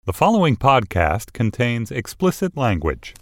The following podcast contains explicit language.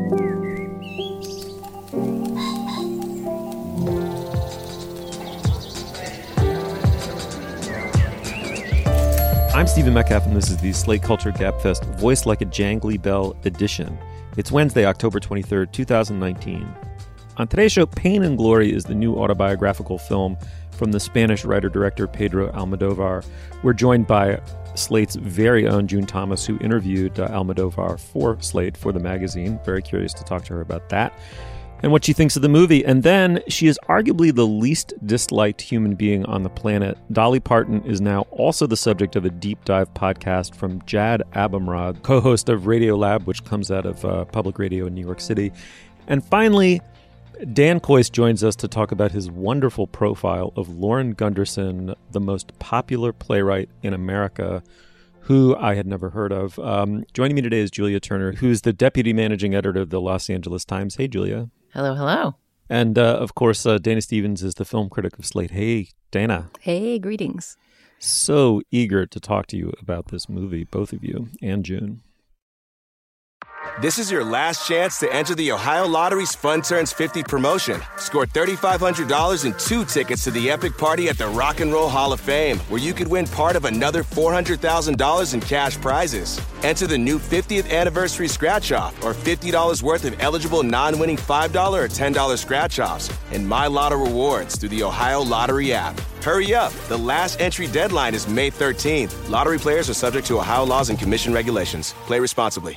I'm Stephen Metcalf, and this is the Slate Culture Gabfest Voice Like a Jangly Bell edition. It's Wednesday, October 23rd, 2019. On today's show, Pain and Glory is the new autobiographical film from the Spanish writer-director Pedro Almodóvar. We're joined by Slate's very own June Thomas, who interviewed Almodóvar for Slate for the magazine. Very curious to talk to her about that and what she thinks of the movie. And then she is arguably the least disliked human being on the planet. Dolly Parton is now also the subject of a deep dive podcast from Jad Abumrad, co-host of Radiolab, which comes out of public radio in New York City. And finally, Dan Kois joins us to talk about his wonderful profile of Lauren Gunderson, the most popular playwright in America, who I had never heard of. Joining me today is Julia Turner, who's the deputy managing editor of the Los Angeles Times. Hey, Julia. Hello, hello. And, of course, Dana Stevens is the film critic of Slate. Hey, Dana. Hey, greetings. So eager to talk to you about this movie, both of you, and June. This is your last chance to enter the Ohio Lottery's Fun Turns 50 promotion. Score $3,500 and 2 tickets to the epic party at the Rock and Roll Hall of Fame, where you could win part of another $400,000 in cash prizes. Enter the new 50th anniversary scratch-off or $50 worth of eligible non-winning $5 or $10 scratch-offs and My Lotto rewards through the Ohio Lottery app. Hurry up. The last entry deadline is May 13th. Lottery players are subject to Ohio laws and commission regulations. Play responsibly.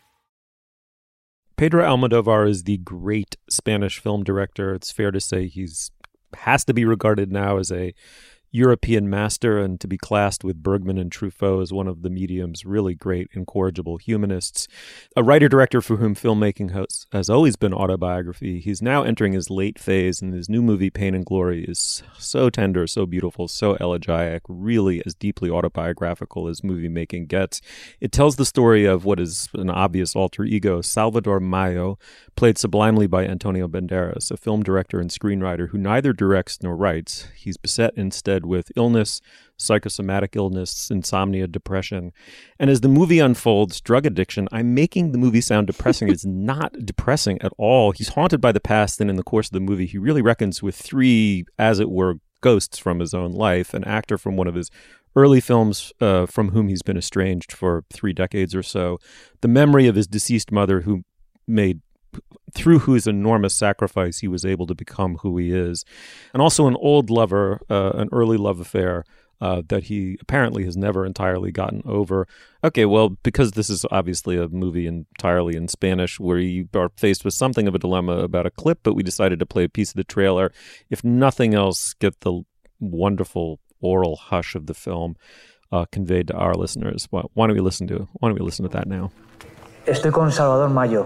Pedro Almodóvar is the great Spanish film director. It's fair to say has to be regarded now as a European master, and to be classed with Bergman and Truffaut as one of the medium's really great, incorrigible humanists. A writer-director for whom filmmaking has always been autobiography. He's now entering his late phase, and his new movie, Pain and Glory, is so tender, so beautiful, so elegiac, really as deeply autobiographical as movie making gets. It tells the story of what is an obvious alter ego, Salvador Mayo, played sublimely by Antonio Banderas, a film director and screenwriter who neither directs nor writes. He's beset instead with illness, psychosomatic illness, insomnia, depression. And as the movie unfolds, drug addiction, I'm making the movie sound depressing. It's not depressing at all. He's haunted by the past, and in the course of the movie, he really reckons with 3, as it were, ghosts from his own life. An actor from one of his early films from whom he's been estranged for 3 decades or so. The memory of his deceased mother, through whose enormous sacrifice he was able to become who he is. And also an old lover, an early love affair that he apparently has never entirely gotten over. Okay, well, because this is obviously a movie entirely in Spanish where you are faced with something of a dilemma about a clip, but we decided to play a piece of the trailer. If nothing else, get the wonderful oral hush of the film conveyed to our listeners. Why don't we listen to that now? Estoy con Salvador Mayo.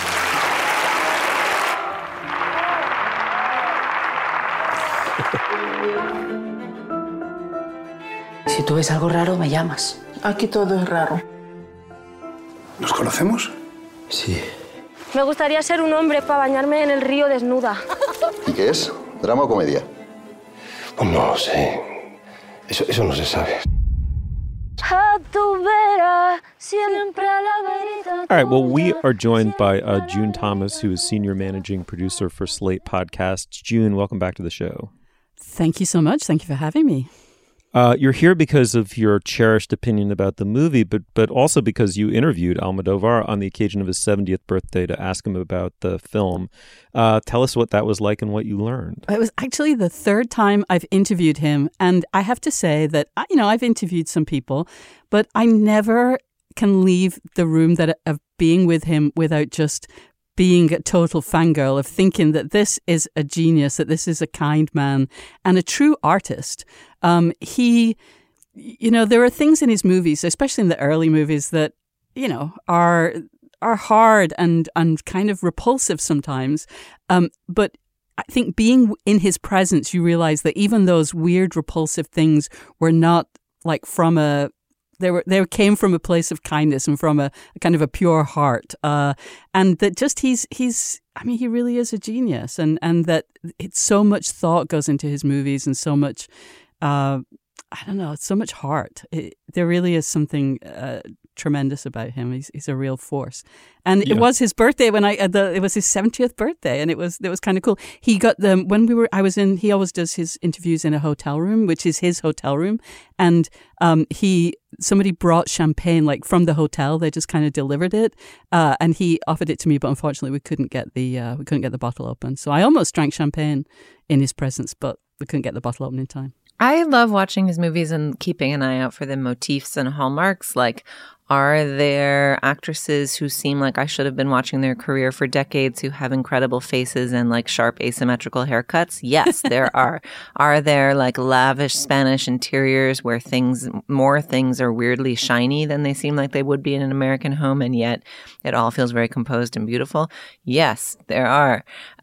Si tú ves algo raro, me llamas. Aquí todo es raro. ¿Nos conocemos? Sí. Me gustaría ser un hombre para bañarme en el río desnuda. ¿Y qué es? ¿Drama o comedia? Pues no lo sé. Eso no se sabe. A tu vera, siempre a la verita. All right, well, we are joined by June Thomas, who is senior managing producer for Slate Podcasts. June, welcome back to the show. Thank you so much. Thank you for having me. You're here because of your cherished opinion about the movie, but also because you interviewed Almodóvar on the occasion of his 70th birthday to ask him about the film. Tell us what that was like and what you learned. It was actually the 3rd time I've interviewed him, and I have to say that, I've interviewed some people, but I never can leave the room of being with him without just being a total fangirl, of thinking that this is a genius, that this is a kind man and a true artist. There are things in his movies, especially in the early movies, that, are hard and kind of repulsive sometimes. But I think being in his presence, you realize that even those weird, repulsive things were not like from they came from a place of kindness and from a kind of a pure heart, and that just he really is a genius, and that so much thought goes into his movies and so much, so much heart. There really is something tremendous about him. He's a real force. And it was his birthday when it was his 70th birthday, and it was kind of cool. He got he always does his interviews in a hotel room, which is his hotel room, and somebody brought champagne like from the hotel. They just kind of delivered it, and he offered it to me, but unfortunately we couldn't get the bottle open. So I almost drank champagne in his presence, but we couldn't get the bottle open in time. I love watching his movies and keeping an eye out for the motifs and hallmarks. Like, are there actresses who seem like I should have been watching their career for decades who have incredible faces and like sharp asymmetrical haircuts? Yes, there are. Are there like lavish Spanish interiors where more things are weirdly shiny than they seem like they would be in an American home, and yet it all feels very composed and beautiful? Yes, there are.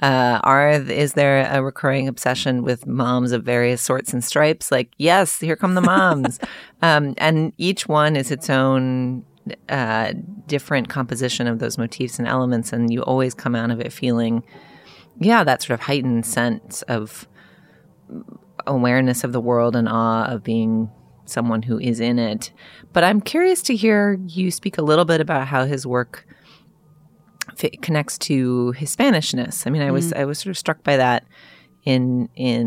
Is there a recurring obsession with moms of various sorts and stripes? Like, yes, here come the moms. And each one is its own different composition of those motifs and elements, and you always come out of it feeling, that sort of heightened sense of awareness of the world and awe of being someone who is in it. But I'm curious to hear you speak a little bit about how his work connects to his Spanishness. I mean, I was sort of struck by that in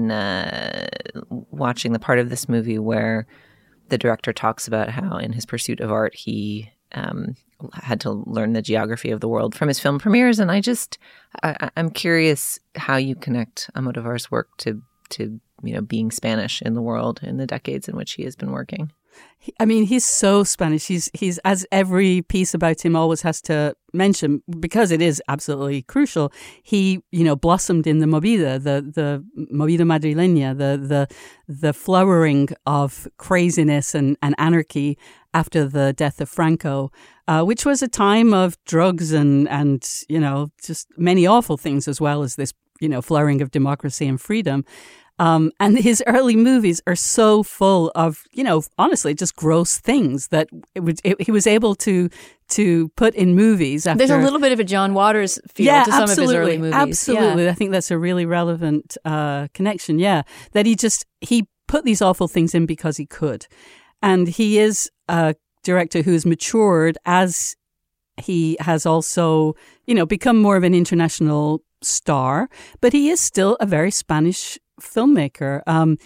watching the part of this movie where the director talks about how in his pursuit of art, he had to learn the geography of the world from his film premieres. And I'm curious how you connect Almodóvar's work to being Spanish in the world in the decades in which he has been working. I mean, he's so Spanish. He's as every piece about him always has to mention, because it is absolutely crucial. He, blossomed in the movida, the movida madrileña, the flowering of craziness and anarchy after the death of Franco, which was a time of drugs and just many awful things, as well as this, flowering of democracy and freedom. And his early movies are so full of, honestly, just gross things that he was able to put in movies. There's a little bit of a John Waters feel to some of his early movies. Absolutely. Yeah. I think that's a really relevant connection. Yeah. That he put these awful things in because he could. And he is a director who has matured as he has also, become more of an international star, but he is still a very Spanish filmmaker.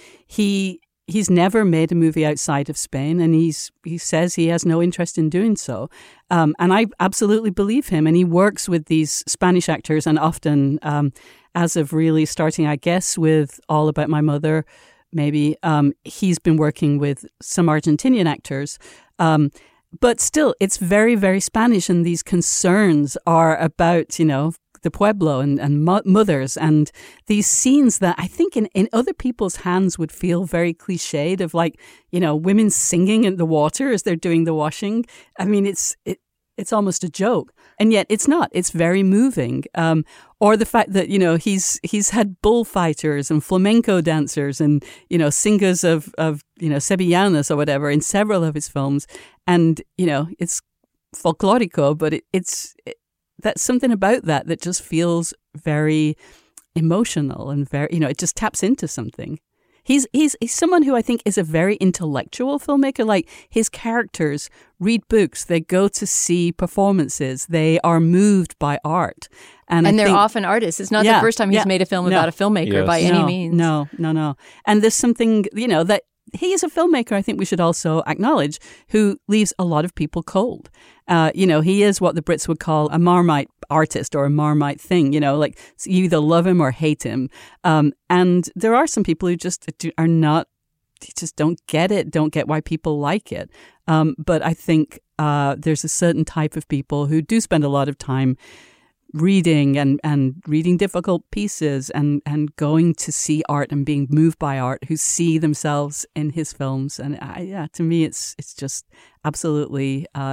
He's never made a movie outside of Spain, and he says he has no interest in doing so. And I absolutely believe him. And he works with these Spanish actors, and often, as of really starting, I guess, with All About My Mother, maybe, he's been working with some Argentinian actors. But still, it's very, very Spanish, and these concerns are about, the pueblo and mothers, and these scenes that I think in other people's hands would feel very cliched, of like, women singing in the water as they're doing the washing. I mean, it's almost a joke, and yet it's not. It's very moving. Or the fact that, he's had bullfighters and flamenco dancers and, singers of sevillanas or whatever in several of his films. And, it's folklorico, but that's something about that just feels very emotional and very, it just taps into something. He's someone who I think is a very intellectual filmmaker. Like, his characters read books, they go to see performances, they are moved by art. And they're often artists. It's not the first time he's made a film about a filmmaker by any means. No. And there's something, that he is a filmmaker, I think we should also acknowledge, who leaves a lot of people cold. He is what the Brits would call a Marmite artist, or a Marmite thing, like you either love him or hate him. And there are some people who just are not, just don't get it, don't get why people like it. But I think there's a certain type of people who do spend a lot of time reading and reading difficult pieces and going to see art and being moved by art, who see themselves in his films. And to me, it's just absolutely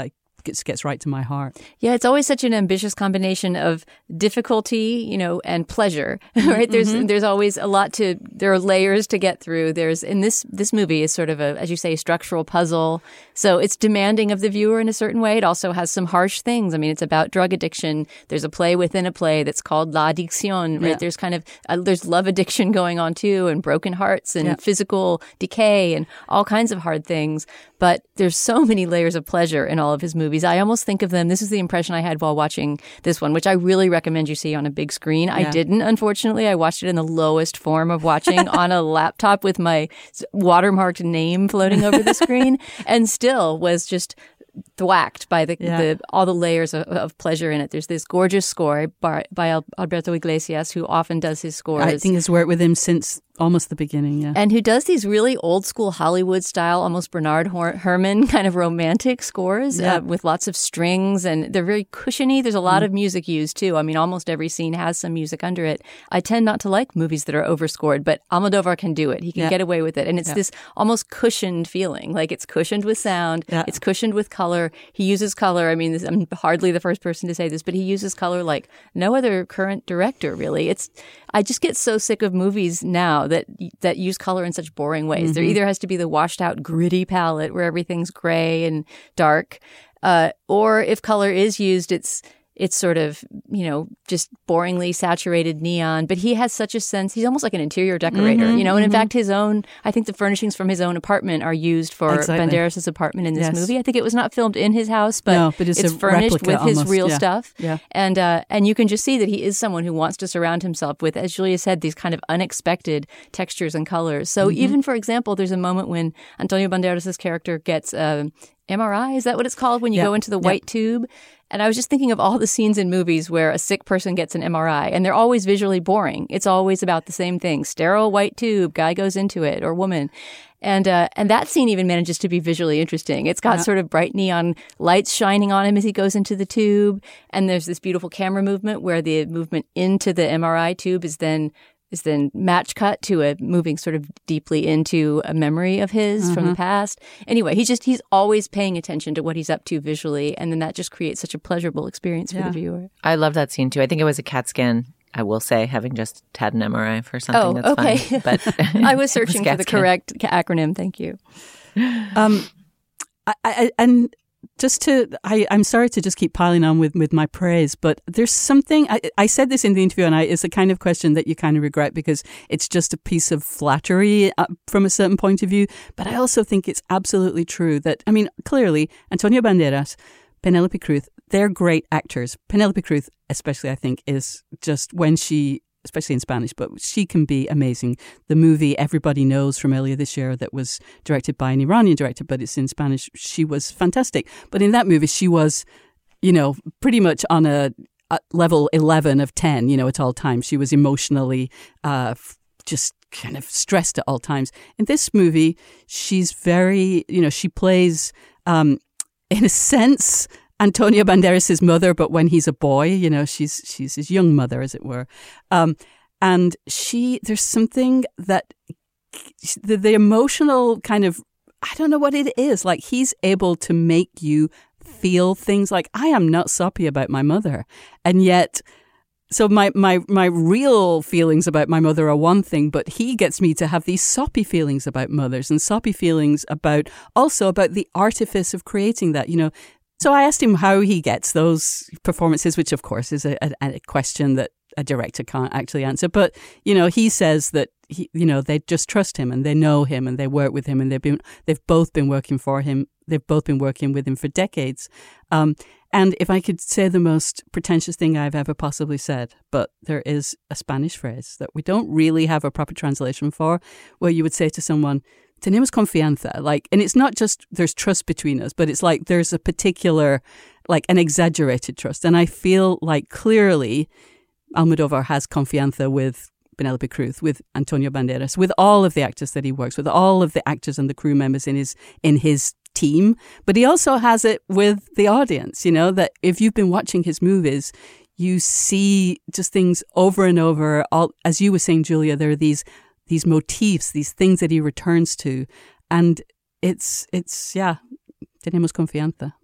gets right to my heart. Yeah, it's always such an ambitious combination of difficulty, and pleasure, right? There's always there are layers to get through. This movie is sort of as you say, structural puzzle. So it's demanding of the viewer in a certain way. It also has some harsh things. I mean, it's about drug addiction. There's a play within a play that's called La Adicción, right? Yeah. There's kind of, there's love addiction going on too, and broken hearts and physical decay and all kinds of hard things. But there's so many layers of pleasure in all of his movies. I almost think of them, this is the impression I had while watching this one, which I really recommend you see on a big screen. Yeah. I didn't, unfortunately. I watched it in the lowest form of watching on a laptop with my watermarked name floating over the screen, and still was just thwacked by all the layers of pleasure in it. There's this gorgeous score by Alberto Iglesias, who often does his scores. I think he's worked with him since almost the beginning, yeah. And who does these really old school Hollywood style, almost Bernard Herrmann kind of romantic scores with lots of strings, and they're very cushiony. There's a lot of music used too. I mean, almost every scene has some music under it. I tend not to like movies that are overscored, but Almodovar can do it. He can get away with it. And it's this almost cushioned feeling, like it's cushioned with sound, it's cushioned with color. He uses color. I mean, I'm hardly the first person to say this, but he uses color like no other current director, really. I just get so sick of movies now that use color in such boring ways. There either has to be the washed out gritty palette where everything's gray and dark, or if color is used, it's sort of, just boringly saturated neon. But he has such a sense. He's almost like an interior decorator, and in fact, I think the furnishings from his own apartment are used for Banderas' apartment in this movie. I think it was not filmed in his house, but it's furnished with his real stuff. Yeah. And you can just see that he is someone who wants to surround himself with, as Julia said, these kind of unexpected textures and colors. So even, for example, there's a moment when Antonio Banderas' character gets MRI, is that what it's called, when you go into the white tube? And I was just thinking of all the scenes in movies where a sick person gets an MRI, and they're always visually boring. It's always about the same thing. Sterile white tube, guy goes into it, or woman. And that scene even manages to be visually interesting. It's got sort of bright neon lights shining on him as he goes into the tube. And there's this beautiful camera movement where the movement into the MRI tube is then match cut to a moving sort of deeply into a memory of his from the past. Anyway, he's always paying attention to what he's up to visually, and then that just creates such a pleasurable experience for the viewer. I love that scene too. I think it was a CAT scan, I will say, having just had an MRI for something that's fine. But I was searching for the correct acronym. Thank you. I'm sorry to just keep piling on with my praise, but there's something, I said this in the interview, and it's a kind of question that you kind of regret because it's just a piece of flattery from a certain point of view. But I also think it's absolutely true that, I mean, clearly, Antonio Banderas, Penélope Cruz, they're great actors. Penélope Cruz, especially, I think, is just especially in Spanish, but she can be amazing. The movie Everybody Knows from earlier this year that was directed by an Iranian director, but it's in Spanish, she was fantastic. But in that movie, she was, pretty much on a level 11 of 10, at all times. She was emotionally just kind of stressed at all times. In this movie, she's very, she plays, in a sense, Antonio Banderas' mother, but when he's a boy, she's his young mother, as it were. And there's something that the emotional kind of, I don't know what it is, like he's able to make you feel things like, I am not soppy about my mother. And yet, so my real feelings about my mother are one thing, but he gets me to have these soppy feelings about mothers and soppy feelings about the artifice of creating that, So I asked him how he gets those performances, which of course is a question that a director can't actually answer. But, he says that, they just trust him and they know him and they work with him and they've both been working for him. They've both been working with him for decades. And if I could say the most pretentious thing I've ever possibly said, but there is a Spanish phrase that we don't really have a proper translation for, where you would say to someone, tenemos confianza, and it's not just there's trust between us, but it's like there's a particular, an exaggerated trust. And I feel like clearly Almodovar has confianza with Penélope Cruz, with Antonio Banderas, with all of the actors that he works with, all of the actors and the crew members in his team. But he also has it with the audience, that if you've been watching his movies, you see just things over and over. As you were saying, Julia, there are these motifs, these things that he returns to. And it's tenemos confianza.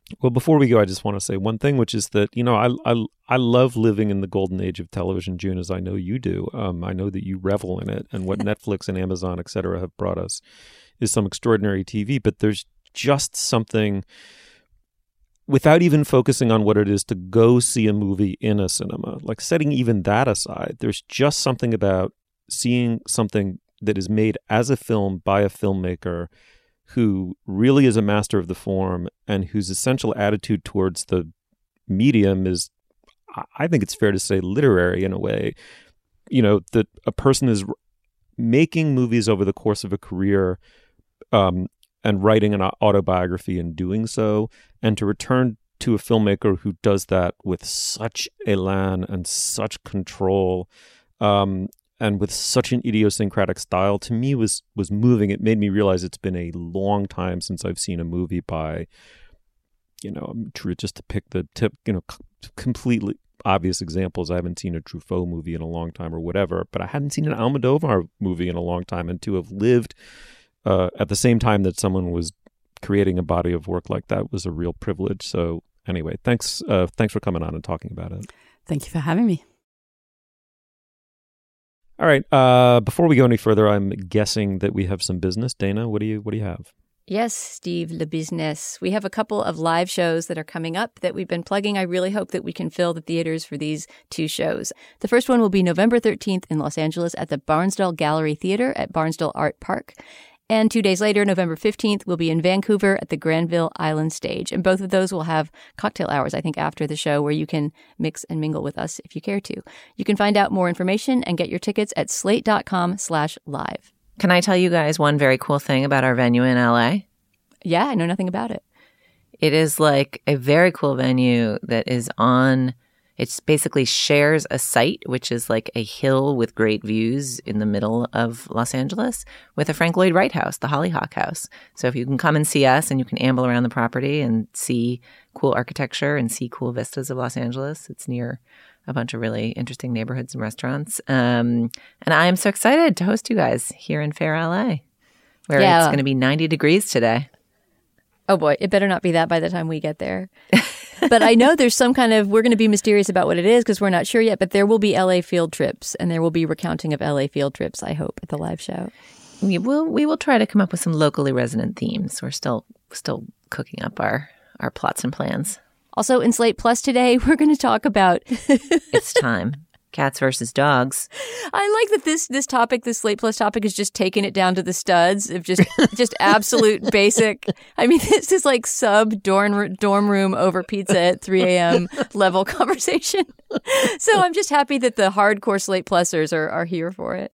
Well, before we go, I just want to say one thing, which is that, I love living in the golden age of television, June, as I know you do. I know that you revel in it, and what Netflix and Amazon, et cetera, have brought us is some extraordinary TV. But there's just something, without even focusing on what it is to go see a movie in a cinema, like setting even that aside, there's just something about seeing something that is made as a film by a filmmaker who really is a master of the form and whose essential attitude towards the medium is, I think it's fair to say, literary in a way. That a person is making movies over the course of a career and writing an autobiography and doing so, and to return to a filmmaker who does that with such elan and such control, and with such an idiosyncratic style, to me was moving. It made me realize it's been a long time since I've seen a movie by, just to pick the completely obvious examples. I haven't seen a Truffaut movie in a long time or whatever, but I hadn't seen an Almodovar movie in a long time. And to have lived at the same time that someone was creating a body of work like that was a real privilege. So anyway, thanks for coming on and talking about it. Thank you for having me. All right. Before we go any further, I'm guessing that we have some business. Dana, what do you have? Yes, Steve, le business. We have a couple of live shows that are coming up that we've been plugging. I really hope that we can fill the theaters for these two shows. The first one will be November 13th in Los Angeles at the Barnsdall Gallery Theater at Barnsdall Art Park. And 2 days later, November 15th, we'll be in Vancouver at the Granville Island Stage. And both of those will have cocktail hours, I think, after the show, where you can mix and mingle with us if you care to. You can find out more information and get your tickets at slate.com/live. Can I tell you guys one very cool thing about our venue in LA? Yeah, I know nothing about it. It is like a very cool venue that is it's basically shares a site, which is like a hill with great views in the middle of Los Angeles, with a Frank Lloyd Wright house, the Hollyhock House. So if you can come and see us and you can amble around the property and see cool architecture and see cool vistas of Los Angeles, it's near a bunch of really interesting neighborhoods and restaurants. And I am so excited to host you guys here in Fair LA, where it's going to be 90 degrees today. Oh boy, it better not be that by the time we get there. But I know there's some we're going to be mysterious about what it is because we're not sure yet, but there will be LA field trips, and there will be recounting of LA field trips, I hope, at the live show. We will try to come up with some locally resonant themes. We're still cooking up our plots and plans. Also in Slate Plus today, we're going to talk about... It's time. Cats versus dogs. I like that this topic, this Slate Plus topic, is just taking it down to the studs of just absolute basic. I mean, this is like sub dorm room over pizza at 3 a.m. level conversation. So I'm just happy that the hardcore Slate Plusers are here for it.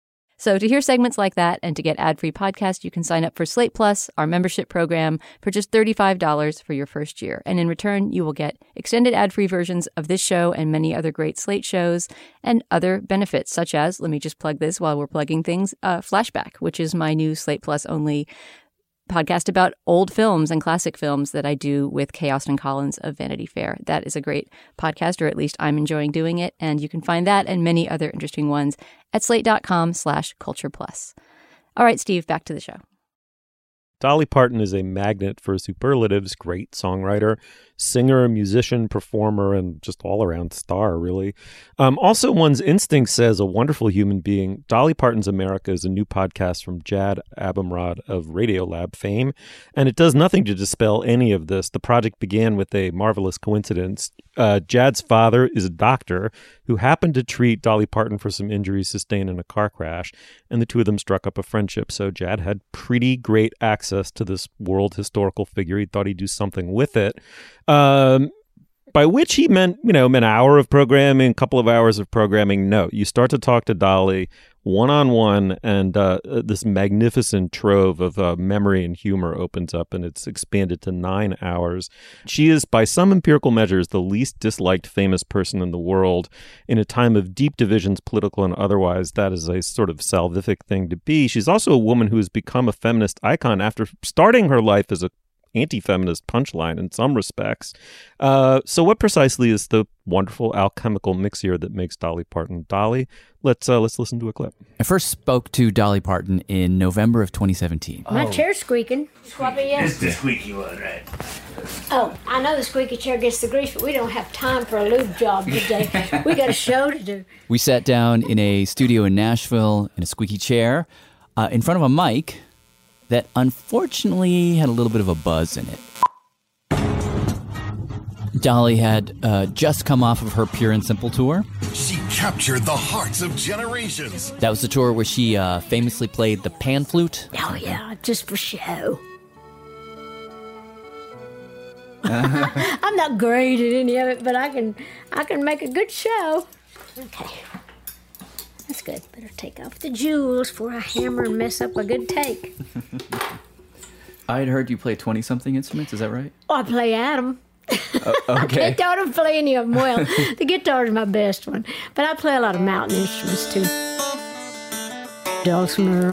So to hear segments like that and to get ad-free podcasts, you can sign up for Slate Plus, our membership program, for just $35 for your first year. And in return, you will get extended ad-free versions of this show and many other great Slate shows and other benefits, such as, let me just plug this while we're plugging things, Flashback, which is my new Slate Plus only podcast about old films and classic films that I do with Kay Austin Collins of Vanity Fair. That is a great podcast, or at least I'm enjoying doing it. And you can find that and many other interesting ones at slate.com/culture plus. All right, Steve, back to the show. Dolly Parton is a magnet for superlatives, great songwriter, singer, musician, performer, and just all-around star, really. Also, one's instinct says a wonderful human being. Dolly Parton's America is a new podcast from Jad Abumrad of Radiolab fame, and it does nothing to dispel any of this. The project began with a marvelous coincidence. Jad's father is a doctor who happened to treat Dolly Parton for some injuries sustained in a car crash, and the two of them struck up a friendship. So Jad had pretty great access to this world historical figure. He thought he'd do something with it. By which he meant, an hour of programming, a couple of hours of programming. No, you start to talk to Dolly one-on-one, and this magnificent trove of memory and humor opens up, and it's expanded to 9 hours. She is, by some empirical measures, the least disliked famous person in the world. In a time of deep divisions, political and otherwise, that is a sort of salvific thing to be. She's also a woman who has become a feminist icon after starting her life as a anti-feminist punchline in some respects. So what precisely is the wonderful alchemical mixture that makes Dolly Parton Dolly? Let's listen to a clip. I first spoke to Dolly Parton in November of 2017. My chair's squeaking. It's the squeaky one, right? Oh, I know the squeaky chair gets the grease, but we don't have time for a lube job today. We got a show to do. We sat down in a studio in Nashville in a squeaky chair in front of a mic that unfortunately had a little bit of a buzz in it. Dolly had just come off of her Pure and Simple tour. She captured the hearts of generations. That was the tour where she famously played the pan flute. Oh, yeah, just for show. I'm not great at any of it, but I can make a good show. Okay. That's good. Better take off the jewels before I hammer and mess up a good take. I had heard you play 20-something instruments, is that right? Oh, I play Adam. Okay. I don't play any of them well. The guitar is my best one. But I play a lot of mountain instruments, too. Dulcimer,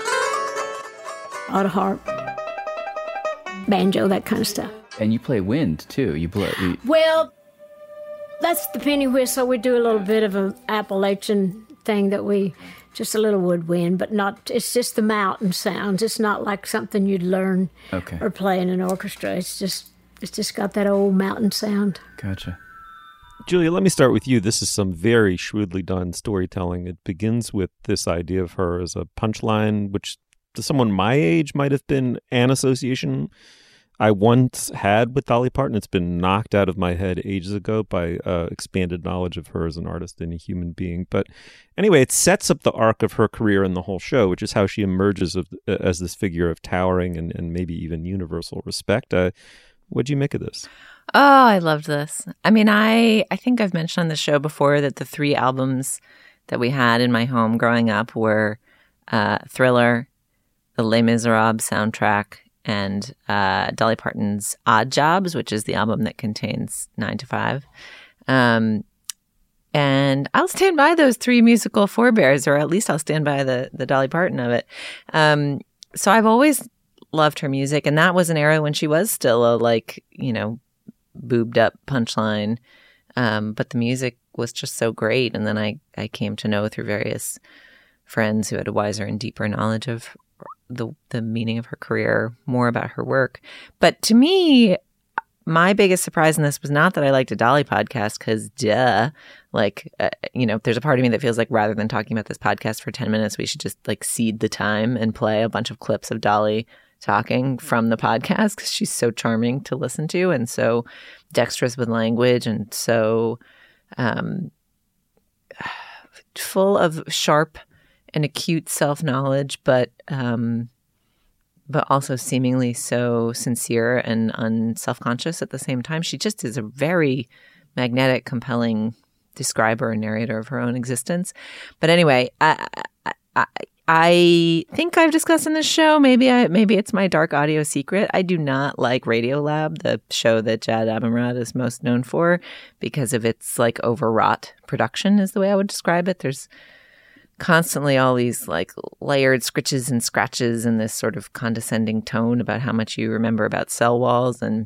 auto harp, banjo, that kind of stuff. And you play wind, too. Well, that's the penny whistle. We do a little bit of an Appalachian thing just a little woodwind, but not, it's just the mountain sounds. It's not like something you'd learn or play in an orchestra. It's just got that old mountain sound. Gotcha. Julia, let me start with you. This is some very shrewdly done storytelling. It begins with this idea of her as a punchline, which to someone my age might have been an association I once had with Dolly Parton. It's been knocked out of my head ages ago by expanded knowledge of her as an artist and a human being. But anyway, it sets up the arc of her career in the whole show, which is how she emerges as this figure of towering and maybe even universal respect. What'd you make of this? Oh, I loved this. I mean, I think I've mentioned on the show before that the 3 albums that we had in my home growing up were Thriller, the Les Miserables soundtrack, and Dolly Parton's Odd Jobs, which is the album that contains 9 to 5. And I'll stand by those 3 musical forebears, or at least I'll stand by the Dolly Parton of it. So I've always loved her music, and that was an era when she was still a, boobed up punchline. But the music was just so great. And then I came to know through various friends who had a wiser and deeper knowledge of the meaning of her career, more about her work. But to me, my biggest surprise in this was not that I liked a Dolly podcast, because there's a part of me that feels like rather than talking about this podcast for 10 minutes, we should just cede the time and play a bunch of clips of Dolly talking from the podcast, because she's so charming to listen to and so dexterous with language and so full of sharp and acute self-knowledge, but also seemingly so sincere and unself-conscious at the same time. She just is a very magnetic, compelling describer and narrator of her own existence. But anyway, I think I've discussed in this show, maybe it's my dark audio secret, I do not like Radiolab, the show that Jad Abumrad is most known for, because of its overwrought production is the way I would describe it. There's constantly all these layered scritches and scratches and this sort of condescending tone about how much you remember about cell walls. And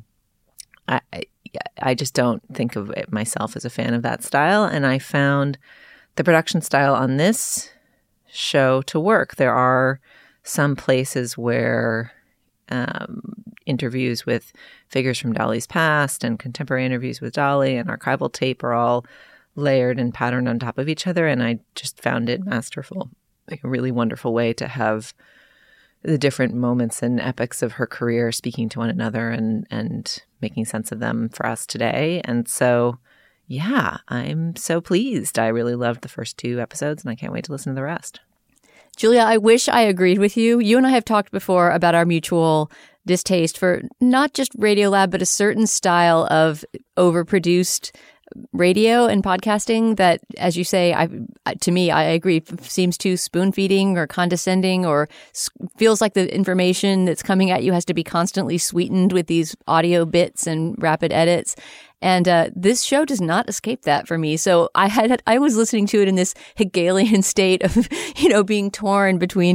I just don't think of it myself as a fan of that style. And I found the production style on this show to work. There are some places where interviews with figures from Dolly's past and contemporary interviews with Dolly and archival tape are all layered and patterned on top of each other, and I just found it masterful, a really wonderful way to have the different moments and epochs of her career speaking to one another and making sense of them for us today. And so, yeah, I'm so pleased. I really loved the first 2 episodes, and I can't wait to listen to the rest. Julia, I wish I agreed with you. You and I have talked before about our mutual distaste for not just Radiolab, but a certain style of overproduced radio and podcasting that, as you say, to me, I agree, seems too spoon-feeding or condescending, or feels like the information that's coming at you has to be constantly sweetened with these audio bits and rapid edits. And this show does not escape that for me. So I was listening to it in this Hegelian state of, being torn between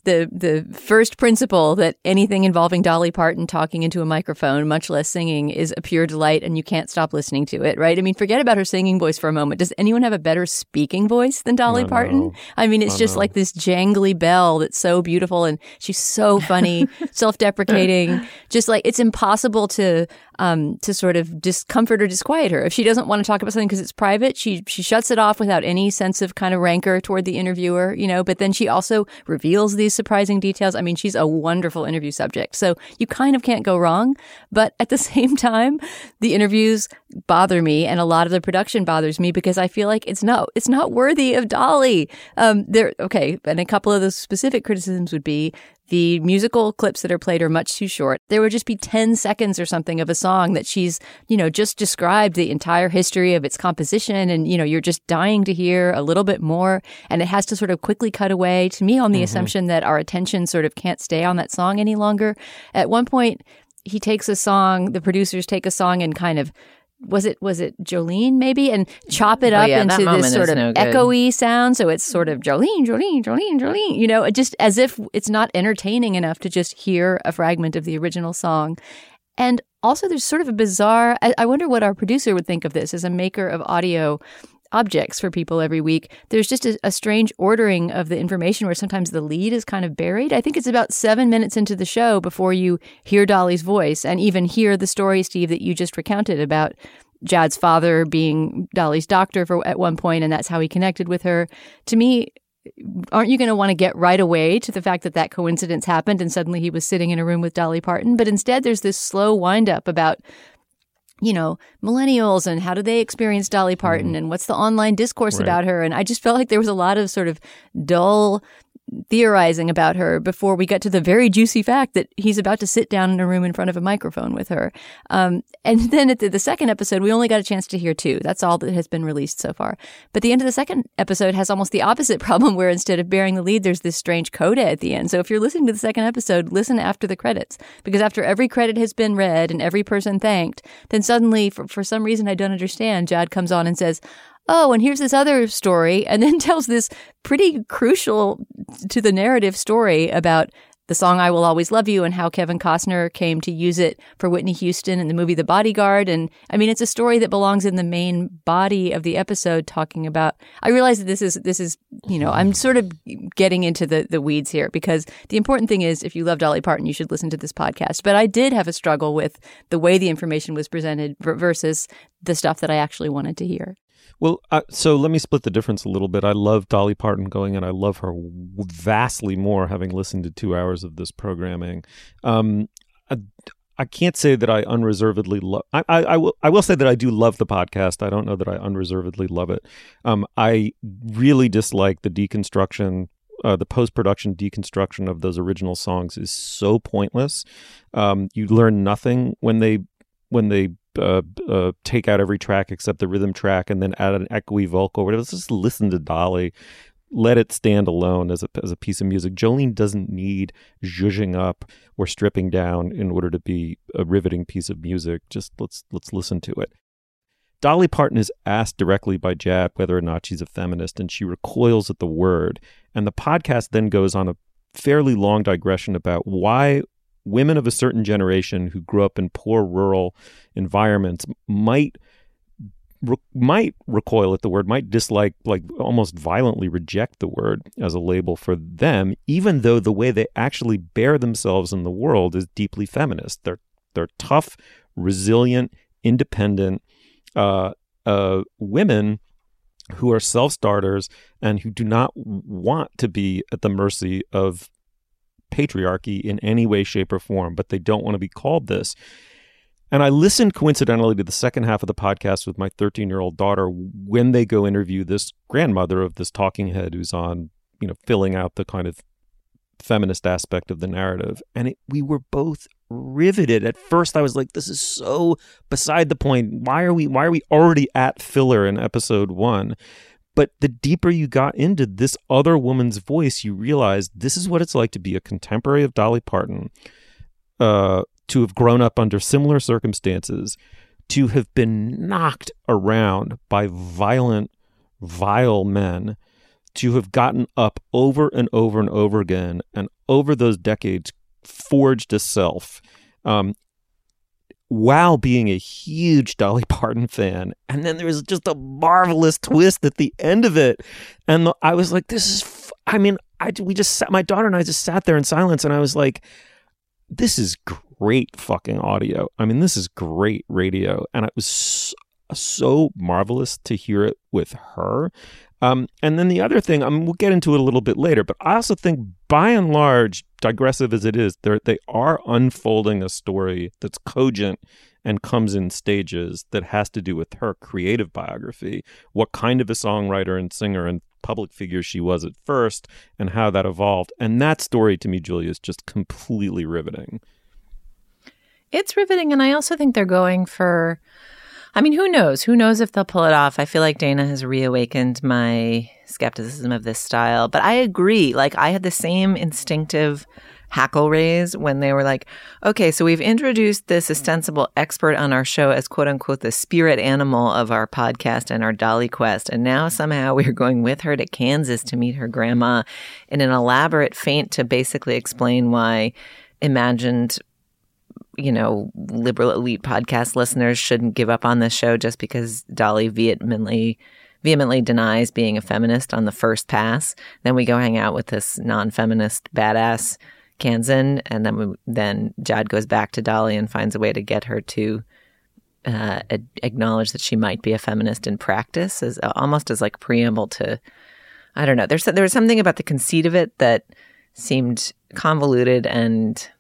the first principle that anything involving Dolly Parton talking into a microphone, much less singing, is a pure delight and you can't stop listening to it, right? I mean, forget about her singing voice for a moment. Does anyone have a better speaking voice than Dolly Parton? I mean, it's just like this jangly bell that's so beautiful, and she's so funny, self-deprecating, just like it's impossible to sort of discomfort or disquiet her. If she doesn't want to talk about something because it's private, she shuts it off without any sense of kind of rancor toward the interviewer, but then she also reveals these surprising details. I mean, she's a wonderful interview subject. So you kind of can't go wrong. But at the same time, the interviews bother me, and a lot of the production bothers me because I feel like it's not worthy of Dolly. And a couple of the specific criticisms would be the musical clips that are played are much too short. There would just be 10 seconds or something of a song that she's, just described the entire history of its composition. And, you're just dying to hear a little bit more. And it has to sort of quickly cut away, to me, on the assumption that our attention sort of can't stay on that song any longer. At one point, he takes a song, the producers take a song and kind of, was it Jolene maybe, and chop it up into this sort of echoey sound, so it's sort of Jolene, Jolene, Jolene, Jolene, just as if it's not entertaining enough to just hear a fragment of the original song. And also there's sort of a bizarre, I wonder what our producer would think of this as a maker of audio objects for people every week. There's just a strange ordering of the information where sometimes the lead is kind of buried. I think it's about 7 minutes into the show before you hear Dolly's voice and even hear the story, Steve, that you just recounted about Jad's father being Dolly's doctor at one point, and that's how he connected with her. To me, aren't you going to want to get right away to the fact that coincidence happened and suddenly he was sitting in a room with Dolly Parton? But instead, there's this slow wind-up about millennials and how do they experience Dolly Parton and what's the online discourse about her. And I just felt like there was a lot of sort of dull theorizing about her before we got to the very juicy fact that he's about to sit down in a room in front of a microphone with her. And then at the second episode, we only got a chance to hear 2. That's all that has been released so far. But the end of the second episode has almost the opposite problem, where instead of bearing the lead, there's this strange coda at the end. So if you're listening to the second episode, listen after the credits, because after every credit has been read and every person thanked, then suddenly, for some reason I don't understand, Jad comes on and says, oh, and here's this other story, and then tells this pretty crucial to the narrative story about the song I Will Always Love You and how Kevin Costner came to use it for Whitney Houston in the movie The Bodyguard. And I mean, it's a story that belongs in the main body of the episode, talking about, I realize that this is, I'm sort of getting into the weeds here, because the important thing is, if you love Dolly Parton, you should listen to this podcast. But I did have a struggle with the way the information was presented versus the stuff that I actually wanted to hear. Well, so let me split the difference a little bit. I love Dolly Parton going, and I love her vastly more having listened to 2 hours of this programming. I can't say that I unreservedly love. I will say that I do love the podcast. I don't know that I unreservedly love it. I really dislike the deconstruction. The post-production deconstruction of those original songs is so pointless. You learn nothing when they take out every track except the rhythm track and then add an echoey vocal or whatever. Let's just listen to Dolly. Let it stand alone as a piece of music. Jolene doesn't need zhuzhing up or stripping down in order to be a riveting piece of music. Just let's listen to it. Dolly Parton is asked directly by Jad whether or not she's a feminist, and she recoils at the word. And the podcast then goes on a fairly long digression about why women of a certain generation who grew up in poor rural environments might recoil at the word, might dislike, like almost violently reject the word as a label for them, even though the way they actually bear themselves in the world is deeply feminist. They're tough, resilient, independent women who are self-starters and who do not want to be at the mercy of patriarchy in any way, shape, or form, but they don't want to be called this. And I listened coincidentally to the second half of the podcast with my 13-year-old daughter when they go interview this grandmother of this talking head who's on, filling out the kind of feminist aspect of the narrative. And we were both riveted. At first I was like, this is so beside the point. Why are we already at filler in episode 1? But the deeper you got into this other woman's voice, you realized this is what it's like to be a contemporary of Dolly Parton, to have grown up under similar circumstances, to have been knocked around by violent, vile men, to have gotten up over and over and over again, and over those decades forged a self, while being a huge Dolly Parton fan. And then there was just a marvelous twist at the end of it. And I was like, this is, my daughter and I just sat there in silence, and I was like, this is great fucking audio. I mean, this is great radio. And it was so marvelous to hear it with her. And then the other thing, we'll get into it a little bit later, but I also think, by and large, digressive as it is, they are unfolding a story that's cogent and comes in stages that has to do with her creative biography, what kind of a songwriter and singer and public figure she was at first, and how that evolved. And that story, to me, Julia, is just completely riveting. It's riveting, and I also think they're going for... I mean, who knows? Who knows if they'll pull it off? I feel like Dana has reawakened my skepticism of this style. But I agree. Like, I had the same instinctive hackle raise when they were like, okay, so we've introduced this ostensible expert on our show as, quote unquote, the spirit animal of our podcast and our Dolly quest. And now somehow we're going with her to Kansas to meet her grandma in an elaborate feint to basically explain why imagined, liberal elite podcast listeners shouldn't give up on this show just because Dolly vehemently denies being a feminist on the first pass. Then we go hang out with this non-feminist badass Kansan, and then Jad goes back to Dolly and finds a way to get her to acknowledge that she might be a feminist in practice, as almost as like preamble to, I don't know. There was something about the conceit of it that seemed convoluted and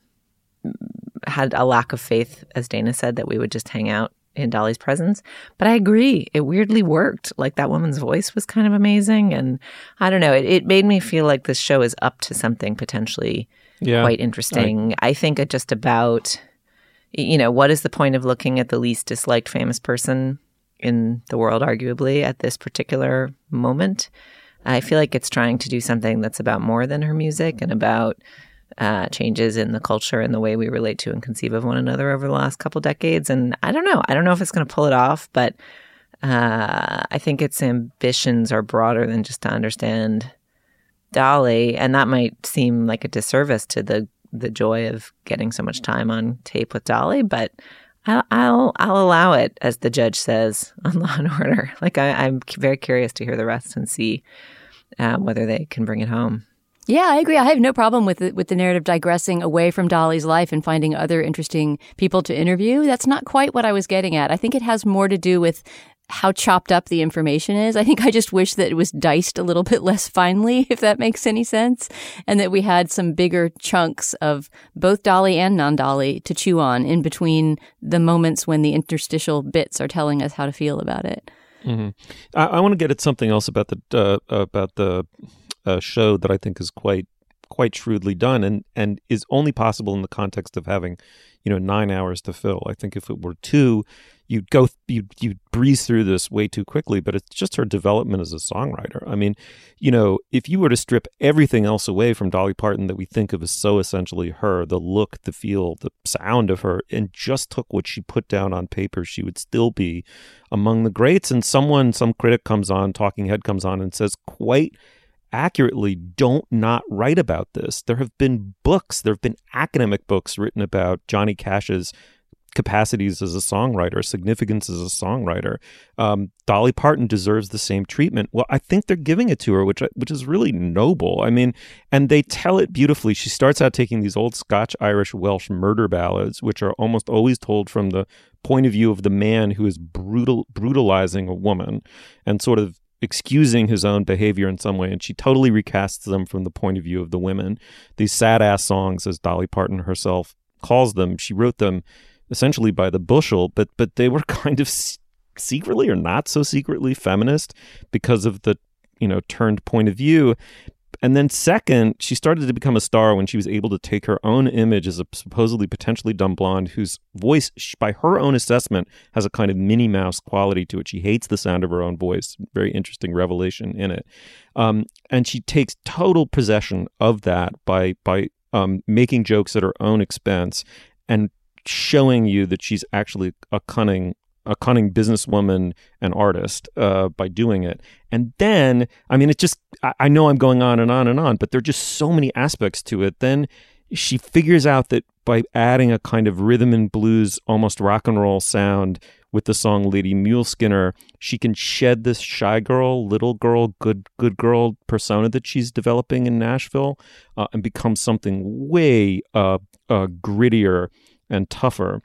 had a lack of faith, as Dana said, that we would just hang out in Dolly's presence. But I agree. It weirdly worked. Like, that woman's voice was kind of amazing. And I don't know. It made me feel like this show is up to something potentially quite interesting. I think it just about, what is the point of looking at the least disliked famous person in the world, arguably, at this particular moment? I feel like it's trying to do something that's about more than her music and about changes in the culture and the way we relate to and conceive of one another over the last couple decades. And I don't know if it's going to pull it off, but I think its ambitions are broader than just to understand Dolly. And that might seem like a disservice to the joy of getting so much time on tape with Dolly, but I'll allow it, as the judge says on Law and Order. Like, I'm very curious to hear the rest and see whether they can bring it home. Yeah, I agree. I have no problem with the narrative digressing away from Dolly's life and finding other interesting people to interview. That's not quite what I was getting at. I think it has more to do with how chopped up the information is. I think I just wish that it was diced a little bit less finely, if that makes any sense, and that we had some bigger chunks of both Dolly and non-Dolly to chew on in between the moments when the interstitial bits are telling us how to feel about it. Mm-hmm. I want to get at something else about the show that I think is quite shrewdly done and is only possible in the context of having 9 hours to fill. I think if it were 2, you'd breeze through this way too quickly, but it's just her development as a songwriter. I mean, if you were to strip everything else away from Dolly Parton that we think of as so essentially her, the look, the feel, the sound of her, and just took what she put down on paper, she would still be among the greats. And some critic comes on, talking head comes on and says quite accurately, don't not write about this. There have been academic books written about Johnny Cash's capacities as a songwriter, significance as a songwriter. Dolly Parton deserves the same treatment. Well, I think they're giving it to her, which is really noble. I mean, and they tell it beautifully. She starts out taking these old Scotch, Irish, Welsh murder ballads, which are almost always told from the point of view of the man who is brutalizing a woman and sort of excusing his own behavior in some way, and she totally recasts them from the point of view of the women. These sad-ass songs, as Dolly Parton herself calls them, she wrote them essentially by the bushel, but they were kind of secretly or not so secretly feminist because of the turned point of view. And then second, she started to become a star when she was able to take her own image as a supposedly potentially dumb blonde whose voice, by her own assessment, has a kind of Minnie Mouse quality to it. She hates the sound of her own voice. Very interesting revelation in it. And she takes total possession of that by making jokes at her own expense and showing you that she's actually a cunning a cunning businesswoman and artist by doing it. And then, I mean, it just, I know I'm going on and on and on, but there are just so many aspects to it. Then she figures out that by adding a kind of rhythm and blues, almost rock and roll sound with the song Lady Muleskinner, she can shed this shy girl, little girl, good girl persona that she's developing in Nashville and become something way grittier and tougher.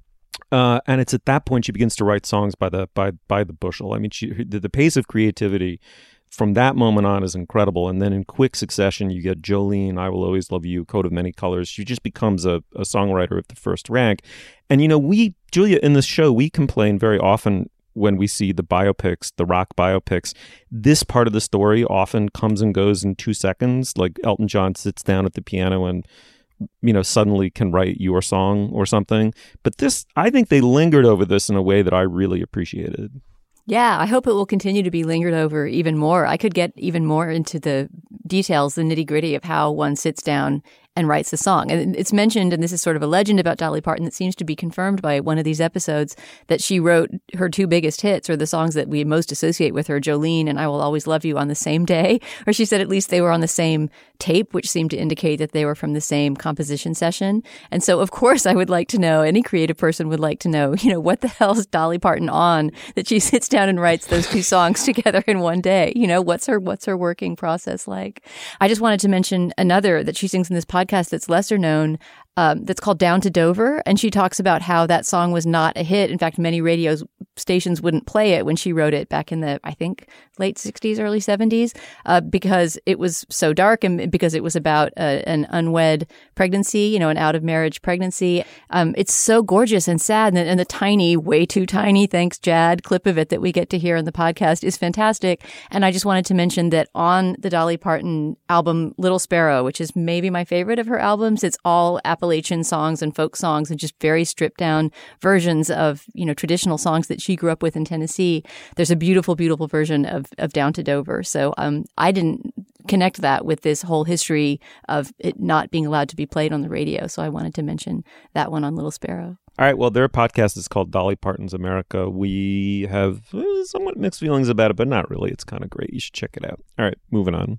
And it's at that point she begins to write songs by the bushel. I mean, the pace of creativity from that moment on is incredible. And then in quick succession, you get Jolene, I Will Always Love You, Coat of Many Colors. She just becomes a songwriter of the first rank. And, you know, Julia, in this show, we complain very often when we see the biopics, the rock biopics. This part of the story often comes and goes in 2 seconds. Like Elton John sits down at the piano and, you know, suddenly can write your song or something. But this, I think they lingered over this in a way that I really appreciated. Yeah, I hope it will continue to be lingered over even more. I could get even more into the details, the nitty-gritty of how one sits down and writes the song. And it's mentioned, and this is sort of a legend about Dolly Parton that seems to be confirmed by one of these episodes, that she wrote her 2 biggest hits, or the songs that we most associate with her, Jolene and I Will Always Love You, on the same day. Or she said at least they were on the same tape, which seemed to indicate that they were from the same composition session. And so, of course, I would like to know, any creative person would like to know, you know, what the hell is Dolly Parton on that she sits down and writes those 2 songs together in one day? You know, what's her working process like? I just wanted to mention another that she sings in this podcast that's lesser known, that's called Down to Dover. And she talks about how that song was not a hit. In fact, many radio stations wouldn't play it when she wrote it back in the, I think, late 60s, early 70s, because it was so dark and because it was about an unwed pregnancy, you know, an out-of-marriage pregnancy. It's so gorgeous and sad. And the tiny, way too tiny, thanks, Jad, clip of it that we get to hear in the podcast is fantastic. And I just wanted to mention that on the Dolly Parton album, Little Sparrow, which is maybe my favorite of her albums, it's all Appalachian songs and folk songs and just very stripped down versions of, you know, traditional songs that she grew up with in Tennessee. There's a beautiful, beautiful version of Down to Dover. So I didn't connect that with this whole history of it not being allowed to be played on the radio. So I wanted to mention that one on Little Sparrow. All right. Well, their podcast is called Dolly Parton's America. We have somewhat mixed feelings about it, but not really. It's kind of great. You should check it out. All right. Moving on.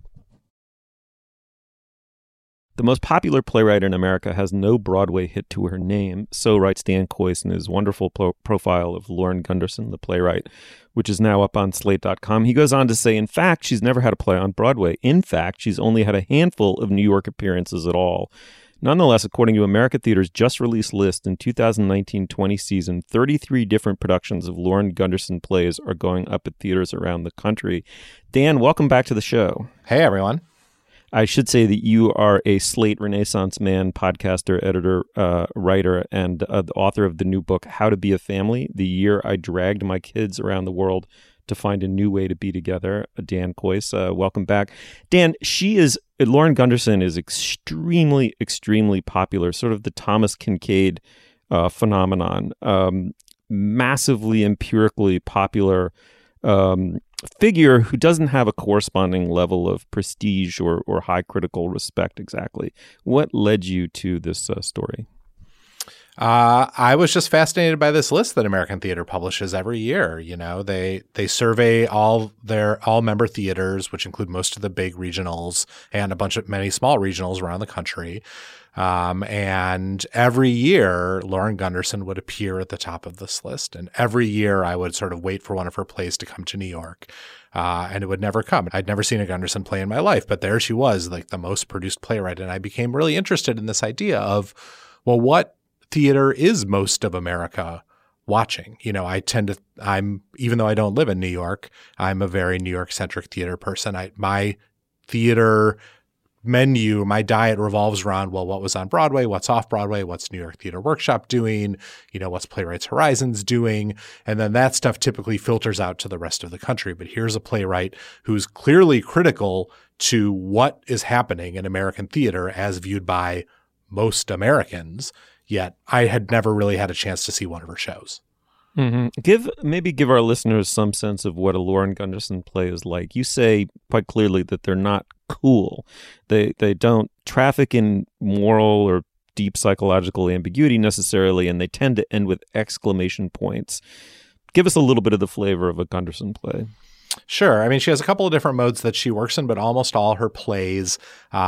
The most popular playwright in America has no Broadway hit to her name. So writes Dan Kois in his wonderful profile of Lauren Gunderson, the playwright, which is now up on Slate.com. He goes on to say, in fact, she's never had a play on Broadway. In fact, she's only had a handful of New York appearances at all. Nonetheless, according to America Theater's just released list, in 2019-20 season, 33 different productions of Lauren Gunderson plays are going up at theaters around the country. Dan, welcome back to the show. Hey, everyone. I should say that you are a Slate Renaissance Man podcaster, editor, writer, and the author of the new book, How to Be a Family, The Year I Dragged My Kids Around the World to Find a New Way to Be Together. Dan Kois, welcome back. Dan, Lauren Gunderson is extremely, extremely popular, sort of the Thomas Kincaid phenomenon, massively empirically popular figure who doesn't have a corresponding level of prestige or high critical respect exactly. What led you to this story? I was just fascinated by this list that American Theater publishes every year. You know, they survey all member theaters, which include most of the big regionals and many small regionals around the country. And every year, Lauren Gunderson would appear at the top of this list. And every year I would sort of wait for one of her plays to come to New York. And it would never come. I'd never seen a Gunderson play in my life, but there she was, like the most produced playwright. And I became really interested in this idea of, well, what theater is most of America watching? You know, even though I don't live in New York, I'm a very New York centric theater person. My theater menu, my diet revolves around, well, what was on Broadway, what's off Broadway, what's New York Theater Workshop doing, you know, what's Playwrights Horizons doing, and then that stuff typically filters out to the rest of the country. But here's a playwright who's clearly critical to what is happening in American theater as viewed by most Americans, yet I had never really had a chance to see one of her shows. Mm-hmm. Give our listeners some sense of what a Lauren Gunderson play is like. You say quite clearly that they're not cool. They don't traffic in moral or deep psychological ambiguity necessarily, and they tend to end with exclamation points. Give us a little bit of the flavor of a Gunderson play. Sure. I mean, she has a couple of different modes that she works in, but almost all her plays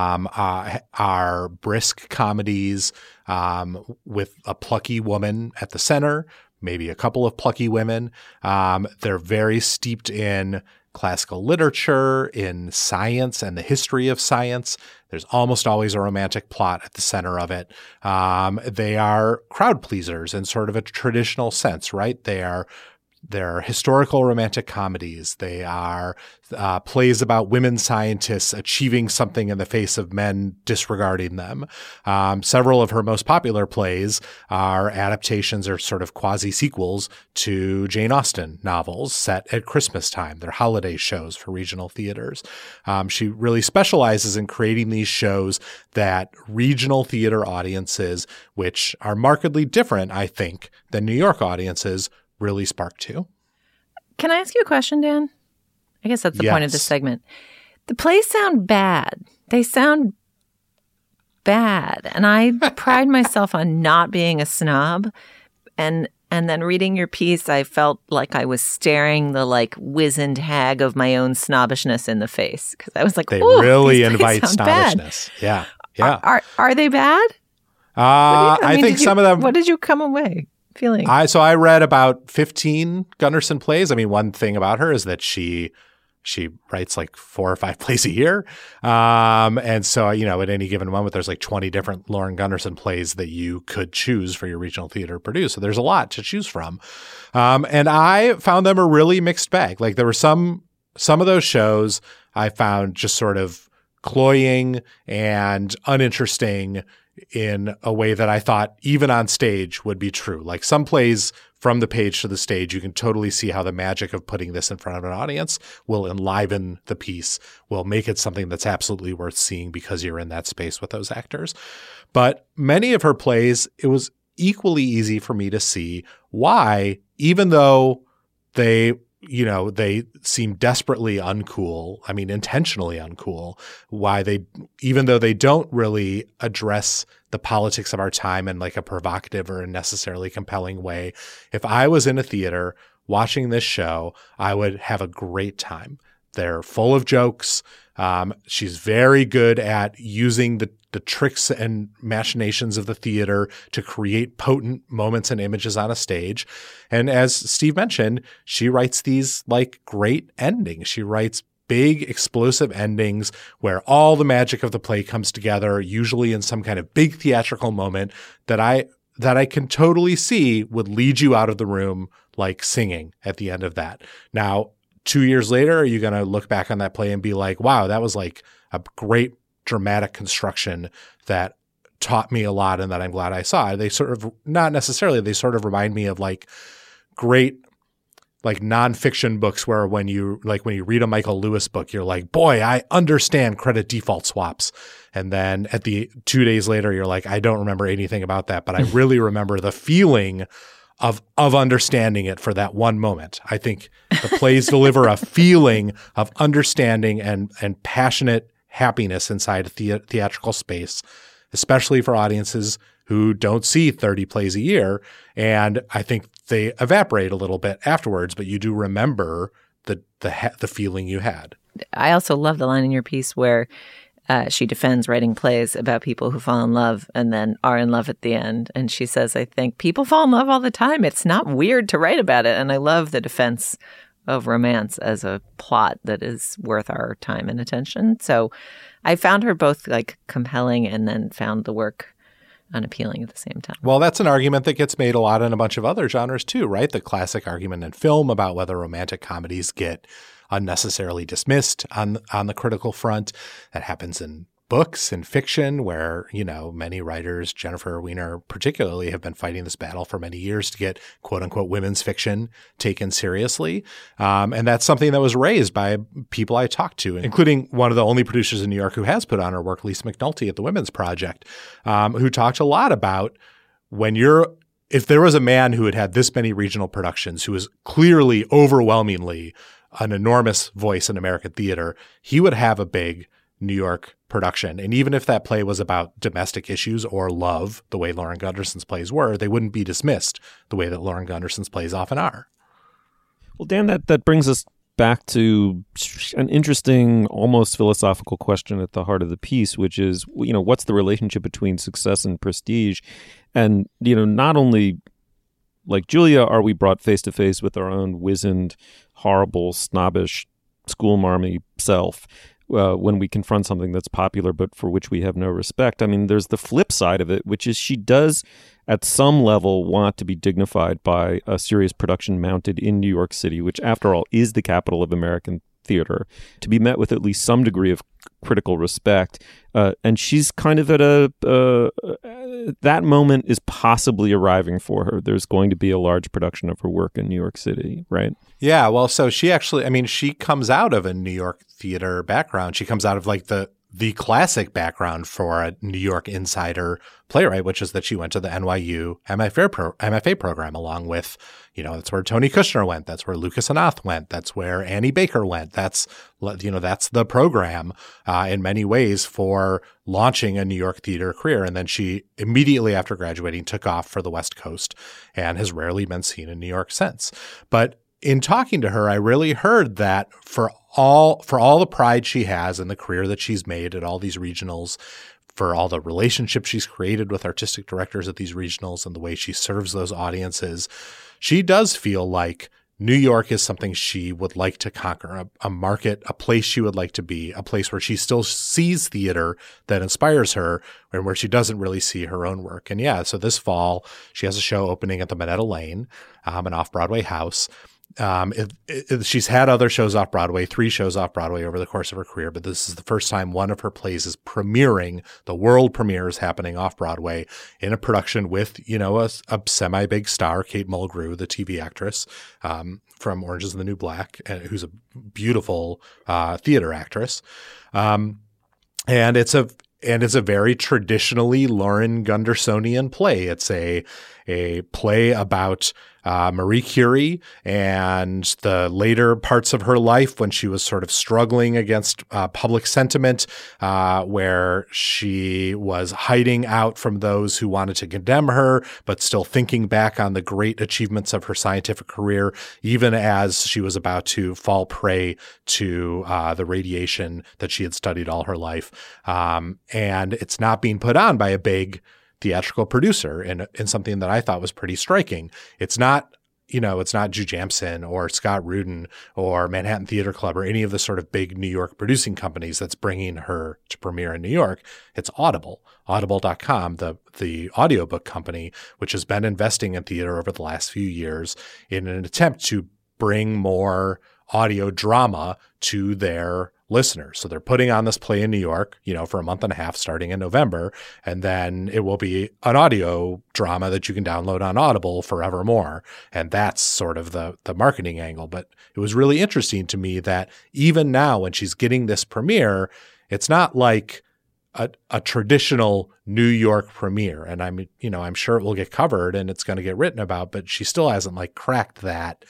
are brisk comedies with a plucky woman at the center, maybe a couple of plucky women. They're very steeped in classical literature, in science and the history of science. There's almost always a romantic plot at the center of it. They are crowd pleasers in sort of a traditional sense, right? They're historical romantic comedies. They are plays about women scientists achieving something in the face of men disregarding them. Several of her most popular plays are adaptations or sort of quasi-sequels to Jane Austen novels set at Christmas time. They're holiday shows for regional theaters. She really specializes in creating these shows that regional theater audiences, which are markedly different, I think, than New York audiences, really spark to. Can I ask you a question, Dan? I guess that's the point of this segment. The plays sound bad. They sound bad. And I pride myself on not being a snob. And then reading your piece, I felt like I was staring the wizened hag of my own snobbishness in the face. Because I was like, they really invite snobbishness. Bad. Yeah. Are they bad? I think some of them. What did you come away feeling? I read about 15 Gunderson plays. I mean, one thing about her is that she writes 4 or 5 plays a year. And so, at any given moment, there's 20 different Lauren Gunderson plays that you could choose for your regional theater to produce. So there's a lot to choose from. And I found them a really mixed bag. There were some of those shows I found just sort of cloying and uninteresting in a way that I thought even on stage would be true. Some plays from the page to the stage, you can totally see how the magic of putting this in front of an audience will enliven the piece, will make it something that's absolutely worth seeing because you're in that space with those actors. But many of her plays, it was equally easy for me to see why, even though they seem desperately uncool, I mean, intentionally uncool, even though they don't really address the politics of our time in a provocative or a necessarily compelling way. If I was in a theater watching this show, I would have a great time. They're full of jokes. She's very good at using the tricks and machinations of the theater to create potent moments and images on a stage. And as Steve mentioned, she writes these great endings. She writes big explosive endings where all the magic of the play comes together, usually in some kind of big theatrical moment that I can totally see would lead you out of the room singing at the end of that. Now, 2 years later, are you going to look back on that play and be like, wow, that was a great dramatic construction that taught me a lot and that I'm glad I saw? They sort of, not necessarily, they sort of remind me of great nonfiction books where when you read a Michael Lewis book, you're like, boy, I understand credit default swaps. And then 2 days later, you're like, I don't remember anything about that, but I really remember the feeling of understanding it for that one moment. I think the plays deliver a feeling of understanding and passionate happiness inside a theatrical space, especially for audiences who don't see 30 plays a year. And I think they evaporate a little bit afterwards, but you do remember the feeling you had. I also love the line in your piece where she defends writing plays about people who fall in love and then are in love at the end. And she says, I think people fall in love all the time. It's not weird to write about it. And I love the defense of romance as a plot that is worth our time and attention. So I found her both compelling and then found the work unappealing at the same time. Well, that's an argument that gets made a lot in a bunch of other genres too, right? The classic argument in film about whether romantic comedies get unnecessarily dismissed on the critical front. That happens in books and fiction where, many writers, Jennifer Weiner particularly, have been fighting this battle for many years to get quote unquote women's fiction taken seriously. And that's something that was raised by people I talked to, including one of the only producers in New York who has put on her work, Lisa McNulty at the Women's Project, who talked a lot about if there was a man who had had this many regional productions, who was clearly overwhelmingly an enormous voice in American theater, he would have a big New York production. And even if that play was about domestic issues or love, the way Lauren Gunderson's plays were, they wouldn't be dismissed the way that Lauren Gunderson's plays often are. Well, Dan, that brings us back to an interesting, almost philosophical question at the heart of the piece, which is, what's the relationship between success and prestige? And, not only like Julia are we brought face to face with our own wizened, horrible, snobbish, schoolmarmy self when we confront something that's popular but for which we have no respect. I mean, there's the flip side of it, which is she does at some level want to be dignified by a serious production mounted in New York City, which after all is the capital of American theater, to be met with at least some degree of critical respect. And she's kind of at that moment is possibly arriving for her. There's going to be a large production of her work in New York City, right? Yeah, well, so she actually, she comes out of a New York theater background. She comes out of like the classic background for a New York insider playwright, which is that she went to the NYU MFA program along with, that's where Tony Kushner went. That's where Lucas Hanath went. That's where Annie Baker went. That's the program in many ways for launching a New York theater career. And then she immediately after graduating took off for the West Coast and has rarely been seen in New York since. But in talking to her, I really heard that for all the pride she has in the career that she's made at all these regionals, for all the relationships she's created with artistic directors at these regionals and the way she serves those audiences, she does feel like New York is something she would like to conquer, a market, a place she would like to be, a place where she still sees theater that inspires her and where she doesn't really see her own work. And yeah, so this fall, she has a show opening at the Minetta Lane, an off-Broadway house. She's had other shows off Broadway, 3 shows off Broadway over the course of her career, but this is the first time one of her plays is premiering. The world premiere is happening off Broadway in a production with, a semi-big star, Kate Mulgrew, the TV actress from Orange is the New Black, who's a beautiful theater actress. And it's a very traditionally Lauren Gundersonian play. It's a play about Marie Curie and the later parts of her life when she was sort of struggling against public sentiment, where she was hiding out from those who wanted to condemn her, but still thinking back on the great achievements of her scientific career, even as she was about to fall prey to the radiation that she had studied all her life. And it's not being put on by a big theatrical producer in something that I thought was pretty striking. It's not, it's not Ju Jamson or Scott Rudin or Manhattan Theater Club or any of the sort of big New York producing companies that's bringing her to premiere in New York. It's Audible, audible.com, the audiobook company, which has been investing in theater over the last few years in an attempt to bring more audio drama to their listeners. So they're putting on this play in New York, for a month and a half starting in November, and then it will be an audio drama that you can download on Audible forevermore. And that's sort of the marketing angle. But it was really interesting to me that even now when she's getting this premiere, it's not like a traditional New York premiere. And I'm sure it will get covered and it's going to get written about, but she still hasn't cracked that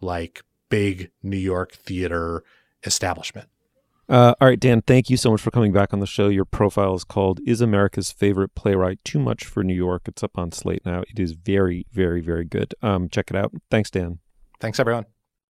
big New York theater establishment. All right, Dan, thank you so much for coming back on the show. Your profile is called Is America's Favorite Playwright Too Much for New York? It's up on Slate now. It is very, very, very good. Check it out. Thanks, Dan. Thanks, everyone.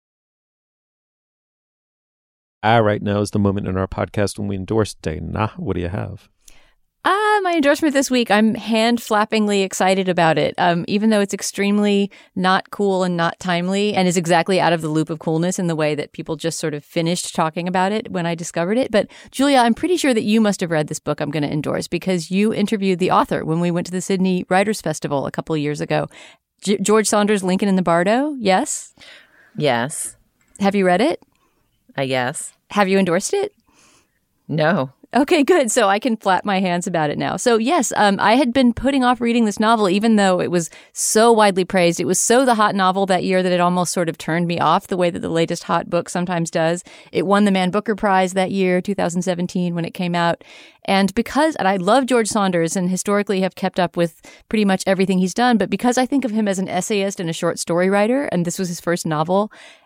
All right, now is the moment in our podcast when we endorse Dana. What do you have? My endorsement this week, I'm hand-flappingly excited about it, even though it's extremely not cool and not timely and is exactly out of the loop of coolness in the way that people just sort of finished talking about it when I discovered it. But Julia, I'm pretty sure that you must have read this book I'm going to endorse because you interviewed the author when we went to the Sydney Writers' Festival a couple of years ago. George Saunders' Lincoln in the Bardo, yes? Yes. Have you read it? Yes. Have you endorsed it? No. Okay, good. So I can flap my hands about it now. So yes, I had been putting off reading this novel, even though it was so widely praised. It was so the hot novel that year that it almost sort of turned me off the way that the latest hot book sometimes does. It won the Man Booker Prize that year, 2017, when it came out. And I love George Saunders and historically have kept up with pretty much everything he's done, but because I think of him as an essayist and a short story writer, and this was his first novel,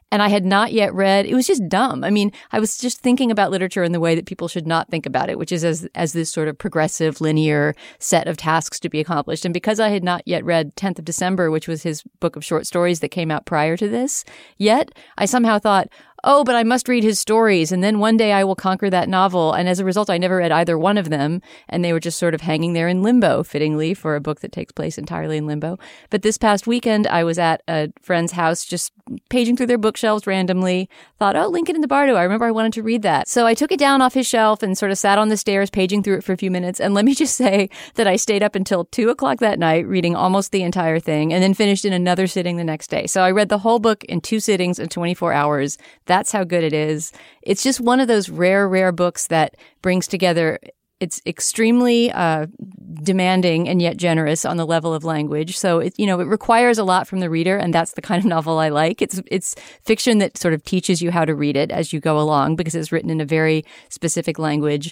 And I had not yet read, it was just dumb. I mean, I was just thinking about literature in the way that people should not think about it, which is as this sort of progressive, linear set of tasks to be accomplished. And because I had not yet read 10th of December, which was his book of short stories that came out prior to this, yet I somehow thought, oh, but I must read his stories, and then one day I will conquer that novel. And as a result, I never read either one of them, and they were just sort of hanging there in limbo, fittingly, for a book that takes place entirely in limbo. But this past weekend, I was at a friend's house just paging through their bookshelves randomly, thought, oh, Lincoln in the Bardo, I remember I wanted to read that. So I took it down off his shelf and sort of sat on the stairs paging through it for a few minutes. And let me just say that I stayed up until 2 o'clock that night reading almost the entire thing, and then finished in another sitting the next day. So I read the whole book in 2 sittings in 24 hours. That's how good it is. It's just one of those rare books that brings together, it's extremely demanding and yet generous on the level of language. So it requires a lot from the reader, and that's the kind of novel I like. It's fiction that sort of teaches you how to read it as you go along because it's written in a very specific language.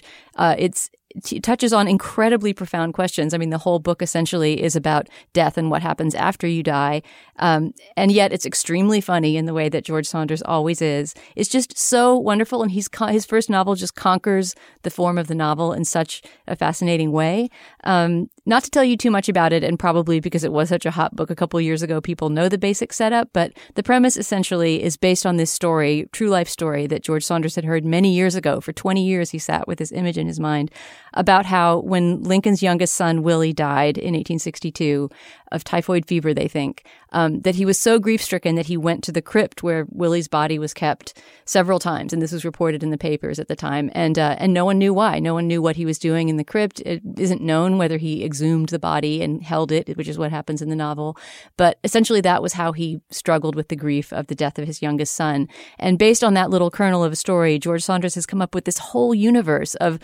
It touches on incredibly profound questions. I mean, the whole book essentially is about death and what happens after you die. And yet it's extremely funny in the way that George Saunders always is. It's just so wonderful. And his first novel just conquers the form of the novel in such a fascinating way. Not to tell you too much about it, and probably because it was such a hot book a couple of years ago, people know the basic setup, but the premise essentially is based on this story, true life story that George Saunders had heard many years ago. For 20 years, he sat with this image in his mind about how when Lincoln's youngest son, Willie, died in 1862 of typhoid fever, they think, that he was so grief-stricken that he went to the crypt where Willie's body was kept several times. And this was reported in the papers at the time. And no one knew why. No one knew what he was doing in the crypt. It isn't known whether he exhumed the body and held it, which is what happens in the novel. But essentially that was how he struggled with the grief of the death of his youngest son. And based on that little kernel of a story, George Saunders has come up with this whole universe of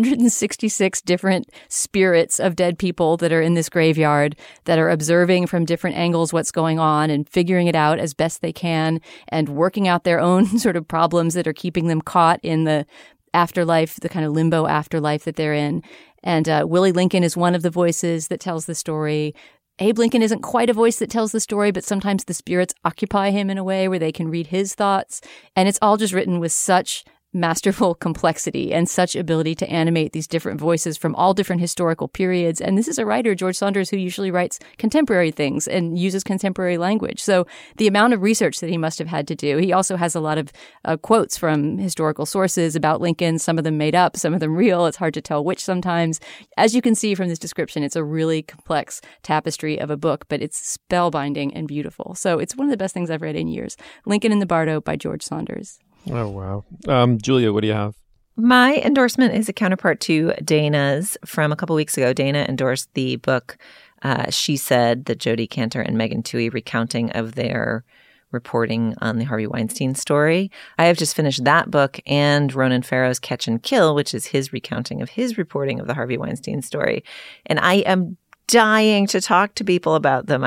166 different spirits of dead people that are in this graveyard that are observing from different angles what's going on and figuring it out as best they can and working out their own sort of problems that are keeping them caught in the afterlife, the kind of limbo afterlife that they're in. And Willie Lincoln is one of the voices that tells the story. Abe Lincoln isn't quite a voice that tells the story, but sometimes the spirits occupy him in a way where they can read his thoughts. And it's all just written with such masterful complexity and such ability to animate these different voices from all different historical periods. And this is a writer, George Saunders, who usually writes contemporary things and uses contemporary language. So the amount of research that he must have had to do. He also has a lot of quotes from historical sources about Lincoln, some of them made up, some of them real. It's hard to tell which sometimes. As you can see from this description, it's a really complex tapestry of a book, but it's spellbinding and beautiful. So it's one of the best things I've read in years. Lincoln in the Bardo by George Saunders. Oh, wow. Julia, what do you have? My endorsement is a counterpart to Dana's from a couple weeks ago. Dana endorsed the book She Said, that Jodi Kantor and Megan Twohey recounting of their reporting on the Harvey Weinstein story. I have just finished that book and Ronan Farrow's Catch and Kill, which is his recounting of his reporting of the Harvey Weinstein story. And I am dying to talk to people about them.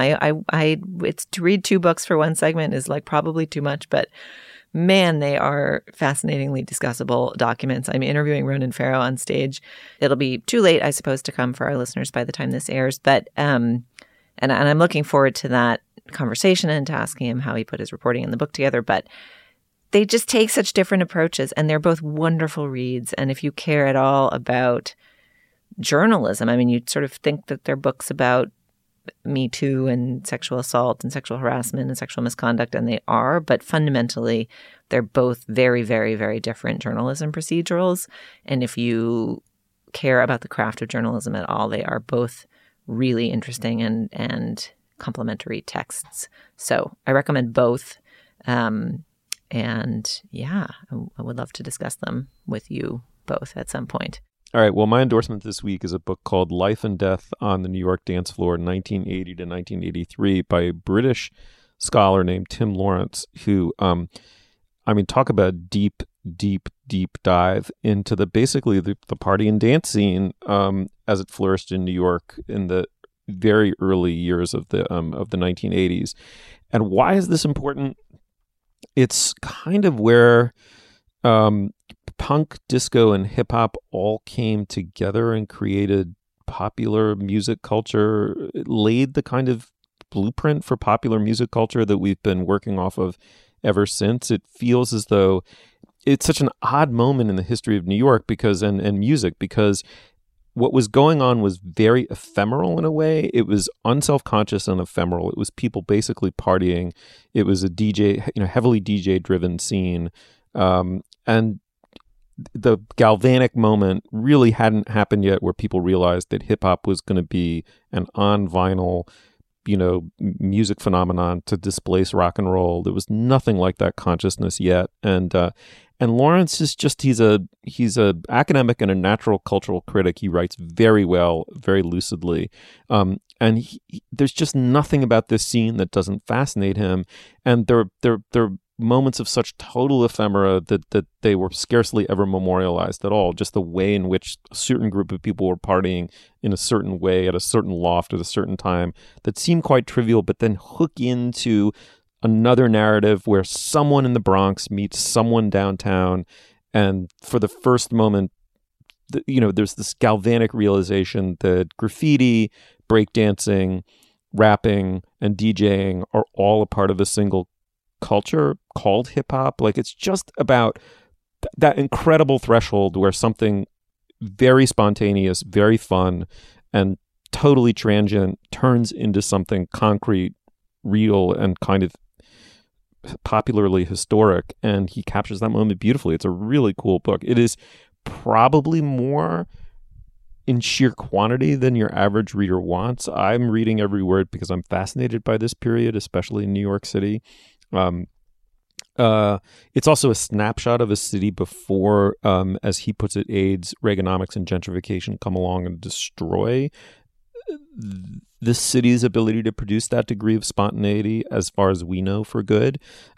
It's to read 2 books for one segment is like probably too much, but man, they are fascinatingly discussable documents. I'm interviewing Ronan Farrow on stage. It'll be too late, I suppose, to come for our listeners by the time this airs. But and I'm looking forward to that conversation and to asking him how he put his reporting in the book together. But they just take such different approaches, and they're both wonderful reads. And if you care at all about journalism, I mean, you'd sort of think that they're books about Me Too and sexual assault and sexual harassment and sexual misconduct, and they are, but fundamentally they're both very, very, very different journalism procedurals. And if you care about the craft of journalism at all, they are both really interesting and complementary texts. So I recommend both. And yeah, I would love to discuss them with you both at some point. All right. Well, my endorsement this week is a book called Life and Death on the New York Dance Floor, 1980 to 1983, by a British scholar named Tim Lawrence, who, talk about deep dive into basically the party and dance scene as it flourished in New York in the very early years of the 1980s. And why is this important? It's kind of where punk, disco, and hip hop all came together and created popular music culture. It laid the kind of blueprint for popular music culture that we've been working off of ever since. It feels as though it's such an odd moment in the history of New York because and music, because what was going on was very ephemeral in a way. It was unselfconscious and ephemeral. It was people basically partying. It was a DJ, heavily DJ-driven scene. And the galvanic moment really hadn't happened yet where people realized that hip-hop was going to be an on-vinyl, music phenomenon to displace rock and roll. There was nothing like that consciousness yet. And Lawrence is just, he's a academic and a natural cultural critic. He writes very well, very lucidly. And there's just nothing about this scene that doesn't fascinate him. And there are moments of such total ephemera that they were scarcely ever memorialized at all. Just the way in which a certain group of people were partying in a certain way at a certain loft at a certain time that seemed quite trivial, but then hook into another narrative where someone in the Bronx meets someone downtown, and for the first moment, there's this galvanic realization that graffiti, breakdancing, rapping, and DJing are all a part of a single culture called hip hop. Like, it's just about that incredible threshold where something very spontaneous, very fun, and totally transient turns into something concrete, real, and kind of popularly historic, and he captures that moment beautifully. It's a really cool book. It is probably more in sheer quantity than your average reader wants. I'm reading every word because I'm fascinated by this period, especially in New York City. It's also a snapshot of a city before, as he puts it, AIDS, Reaganomics, and gentrification come along and destroy the city's ability to produce that degree of spontaneity, as far as we know, for good.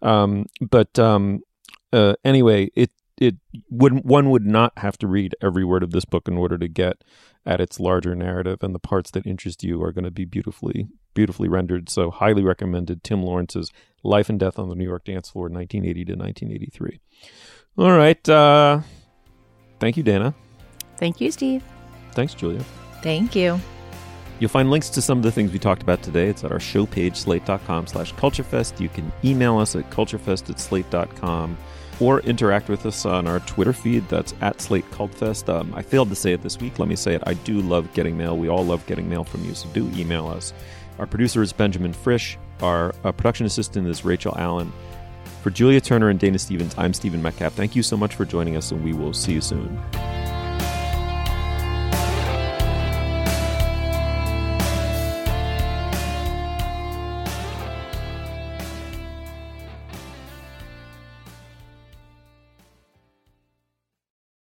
Anyway, one would not have to read every word of this book in order to get at its larger narrative, and the parts that interest you are going to be beautifully rendered. So highly recommended. Tim Lawrence's Life and Death on the New York Dance Floor, 1980 to 1983. All right. Thank you, Dana. Thank you, Steve. Thanks, Julia. Thank you. You'll find links to some of the things we talked about today. It's at our show page, slate.com/culturefest. You can email us at culturefest@slate.com or interact with us on our Twitter feed. That's at SlateCultFest. I failed to say it this week. Let me say it. I do love getting mail. We all love getting mail from you, so do email us. Our producer is Benjamin Frisch. Our production assistant is Rachel Allen. For Julia Turner and Dana Stevens, I'm Stephen Metcalf. Thank you so much for joining us, and we will see you soon.